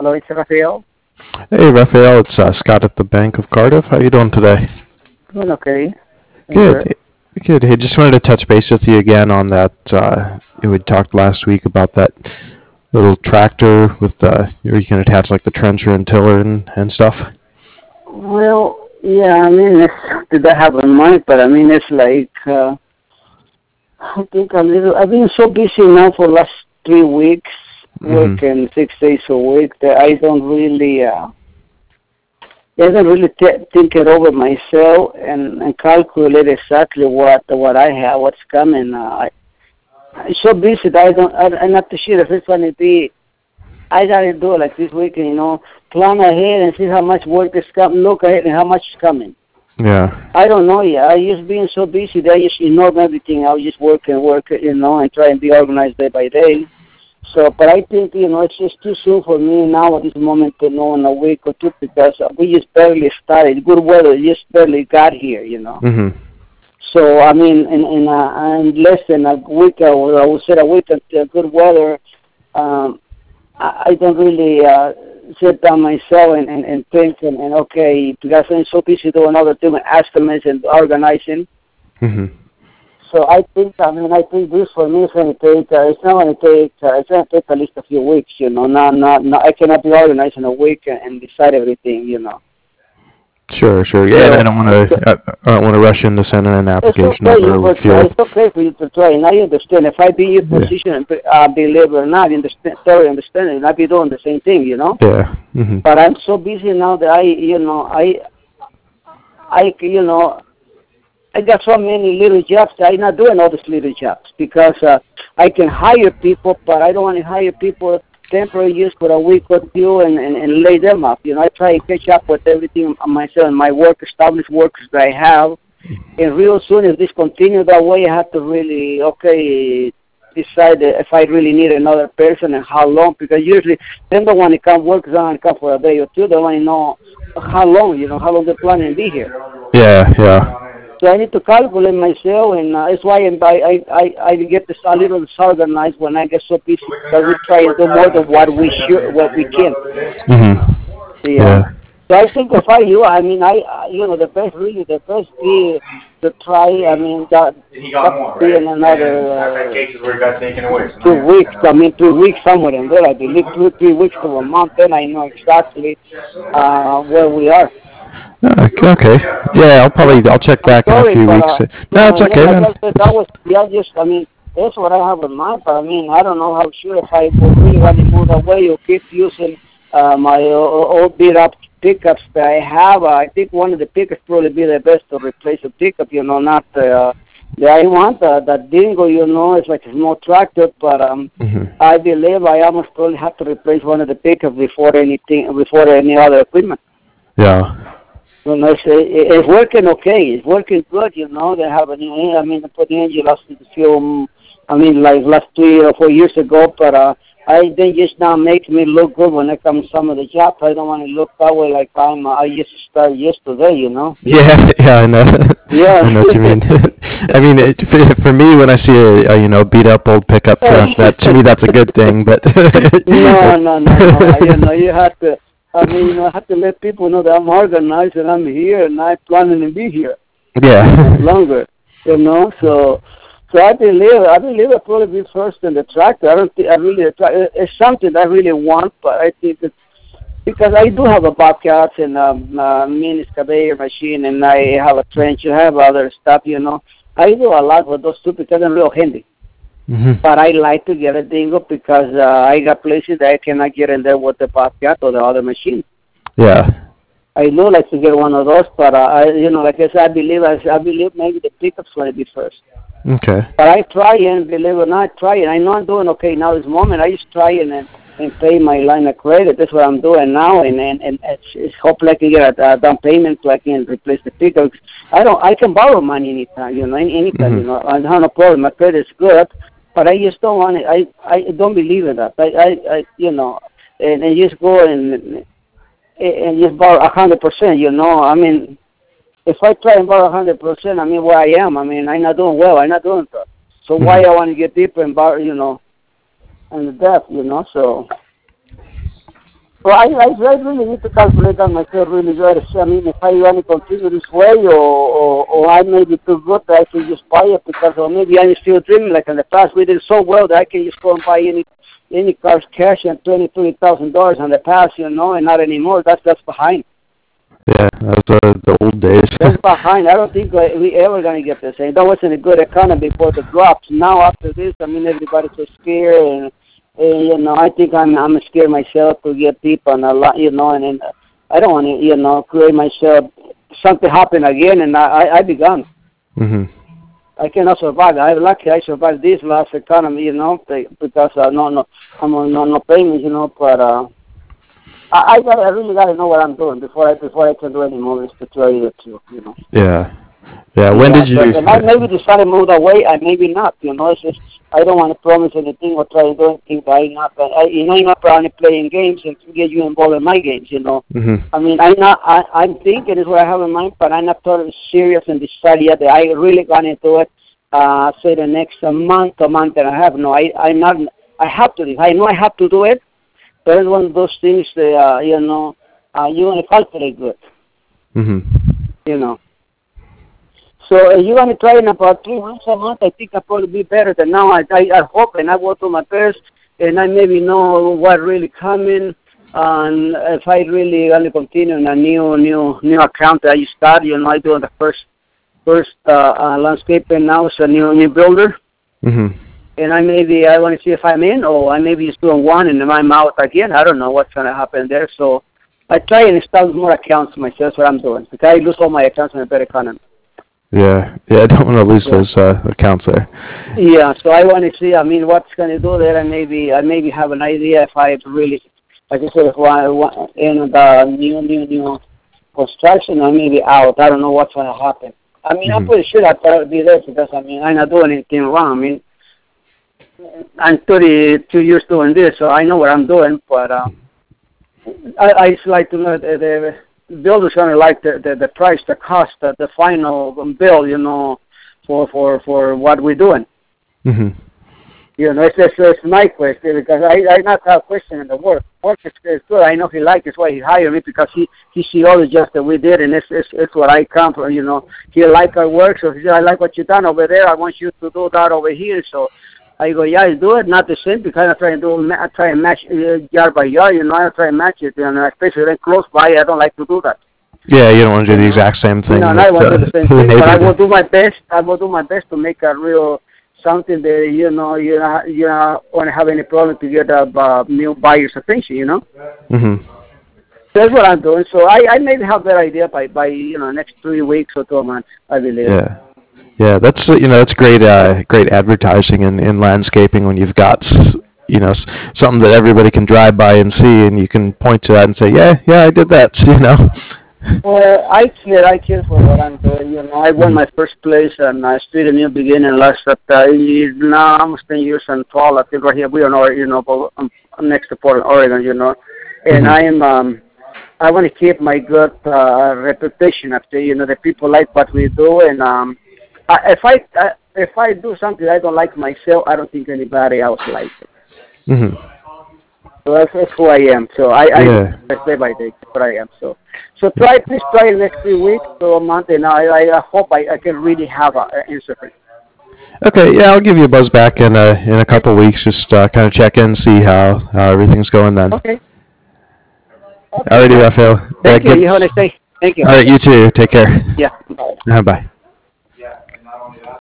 Hello, it's Rafael. Hey, Raphael, it's Scott at the Bank of Cardiff. How you doing today? Doing okay. Doing Good, good. good. Hey, just wanted to touch base with you again on that. We talked last week about that little tractor with where you can attach like the trencher and tiller and stuff. Well, yeah, I mean, it's something that I have in mind, but I mean, it's like, I think a little, I've been so busy now for the last 3 weeks, Hmm. working 6 days a week, that I don't really think it over myself and calculate exactly what I have, what's coming. I'm so busy that I'm not too sure if it's going to be. I gotta do it like this weekend, plan ahead and see how much work is coming. Look ahead and how much is coming. Yeah. I don't know yet. I just being so busy that I just ignore everything. I was just work, and try and be organized day by day. So, but I think, it's just too soon for me now at this moment to know in a week or two because we just barely started. Good weather just barely got here. Hmm. So, I mean, in less than a week, or I would say a week until good weather, um, I don't really sit down myself and think and okay, because I'm so busy doing other things, estimates and organizing. Hmm. So I think this for me is going to take, it's going to take at least a few weeks, not, I cannot be organized in a week and decide everything. Sure, sure. Yeah, and I So, don't want so to. I don't want to rush into sending an it's application okay you over for with try. you. It's okay for you to try, and I understand. If I be in your Yeah, position, believe it or not, understand, thoroughly understand, and I be doing the same thing. yeah. Hmm. But I'm so busy now that I I got so many little jobs that I'm not doing all these little jobs because I can hire people, but I don't want to hire people temporary use for a week or two and lay them up. I try and catch up with everything on myself and my work, established workers that I have. And real soon, if this continues that way, I have to really, okay, decide if I really need another person and how long, because usually then the one to come work is going to come for a day or two. They want to know how long, how long they're planning to be here. Yeah, yeah. So I need to calculate myself, and that's why I get this a little disorganized when I get so busy because we try and do more than what we can. Hmm. Yeah. Yeah. So I think if I you, I mean, the best be to try. I mean, that could be in another 2 weeks. I mean, 3 weeks somewhere in there. I believe 2 3 weeks to a month. Then I know exactly where we are. Okay. Yeah, Yeah. I'll check I'm back in a sorry, few but weeks. No, it's yeah, okay, like man. I said, It's that just, I mean, that's what I have in mind. But I mean, I don't know how sure if I will really want to move away or keep using my old beat up pickups that I have. I think one of the pickups probably be the best to replace a pickup. Not the I want the Dingo. It's like a small tractor, but hmm. I believe I almost probably have to replace one of the pickups before any other equipment. Yeah. It's working okay. It's working good. They have a new. I mean, they put the engine last few. I mean, like last 3 or 4 years ago. But they just now make me look good when I come to some of the jobs. I don't want to look that way like I just started yesterday. Yeah, yeah, I know. I Yeah. know what you mean. I mean, for me, when I see a beat up old pickup truck, that to me that's a good thing. But No, no, no, no. You have to. I mean, I have to let people know that I'm organized and I'm here and I'm planning to be here. yeah, Longer, so I believe I probably be first in the tractor. I don't think I really it's something I really want, but I think it's because I do have a bobcat and a mini excavator machine, and I have a trench. I have other stuff. I do a lot with those two because I'm real handy. hmm, But I like to get a dingo because I got places that I cannot get in there with the bobcat or the other machine. yeah, I do like to get one of those, but like I said, I believe maybe the pickup's going to be first. okay, But I try and believe it or not, try it. I know I'm doing okay now. This moment, I just try and pay my line of credit. That's what I'm doing now, and it's hopefully I can get a down payment so I can replace the pickup. I can borrow money anytime, anytime, hmm, I have no problem. My credit's good, but I just don't want it. I don't believe in that. And just go and just borrow 100%. I mean, if I try and borrow 100%, I mean, where I am, I mean, I'm not doing well. I'm not doing good. So why hmm. I want to get deeper and borrow, and the debt. So Well, I really need to calculate that myself really good. I mean, if I want to continue this way, or I may be too good that I can just buy it because, or maybe I'm still dreaming like in the past we did so well that I can just go and buy any cars cash and $20,000 in the past, and not anymore. That's behind. Yeah, that's the old days. That's behind. I don't think we ever gonna get the same. That wasn't a good economy before the drops. Now after this, I mean, everybody's so scared and I think I'm scared myself to get deep on a lot, and then I don't want to, create myself something happen again, and I be gone. Mhm. I cannot survive. I'm lucky I survived this last economy, because I'm on no payments, but I really gotta know what I'm doing before I can do any more. Is to tell you the truth, Yeah. Yeah. When did you? And I maybe decide to move away. I maybe not. It's just I don't want to promise anything or try to do anything. But I'm not probably playing games and to get you involved in my games. Mhm. I mean, I'm thinking is what I have in mind, but I'm not totally serious and decided yet that I really gonna do it. Say the next month and a half. No, I'm not. I have to. I know I have to do it. But it's one of those things that you want to calculate good. Mhm. So you want to try in about 3 months a month, I think I'll probably be better than now. I hope, and I will do my best, and I maybe know what really coming, and if I really want to continue in a new account that I start, I do the first landscaping now as a new builder. Mhm. And I want to see if I'm in, or I maybe just doing one and then I'm out again. I don't know what's going to happen there. So I try and establish more accounts myself. That's what I'm doing. Because I lose all my accounts in a better economy. Yeah, I don't want to lose those accounts there. Yeah, so I want to see, what's going to do there, and I maybe have an idea if I really, like I said, if I want in the new construction, I may be out. I don't know what's going to happen. I'm pretty sure I'll probably be there because, I'm not doing anything wrong. I'm 32 years doing this, so I know what I'm doing, but I just like to know the builder's going to like the price, the cost, the final bill, for what we're doing. Mhm. It's my question because I not have question in the work. Work is good. I know he likes it. That's why he hired me because he see all the jobs that we did, and it's what I come from. He like our work, so he said, I like what you done over there. I want you to do that over here. So I go, yeah, I do it. Not the same because I try and match yard by yard. I try and match it, especially then close by. I don't like to do that. Yeah, you don't want to do the exact same thing. No, I want to do the same thing, but I will do my best. I will do my best to make a real something that you don't want to have any problem to get new buyers' attention. Mhm. That's what I'm doing. So I maybe have that idea by next 3 weeks or 2 months, I believe. Yeah. Yeah, that's great advertising in landscaping when you've got something that everybody can drive by and see, and you can point to that and say, yeah, I did that. Well, I care for what I'm doing. I won my first place and I started a new beginning last now almost 10 years and 12. I think right here we are in Oregon, next to Portland, Oregon. And I want to keep my good reputation after the people like what we do, and if I do something I don't like myself, I don't think anybody else likes it. Mhm. So that's who I am. So I day by day what I am. So please try the next 3 weeks or a month, and I hope I can really have an answer for you. Okay, yeah, I'll give you a buzz back in a couple weeks, just kind of check in, see how everything's going then. Okay. Alrighty, Rafael. Thank you. You have a nice day. Thank you. All right, you too. Take care. Yeah. Bye.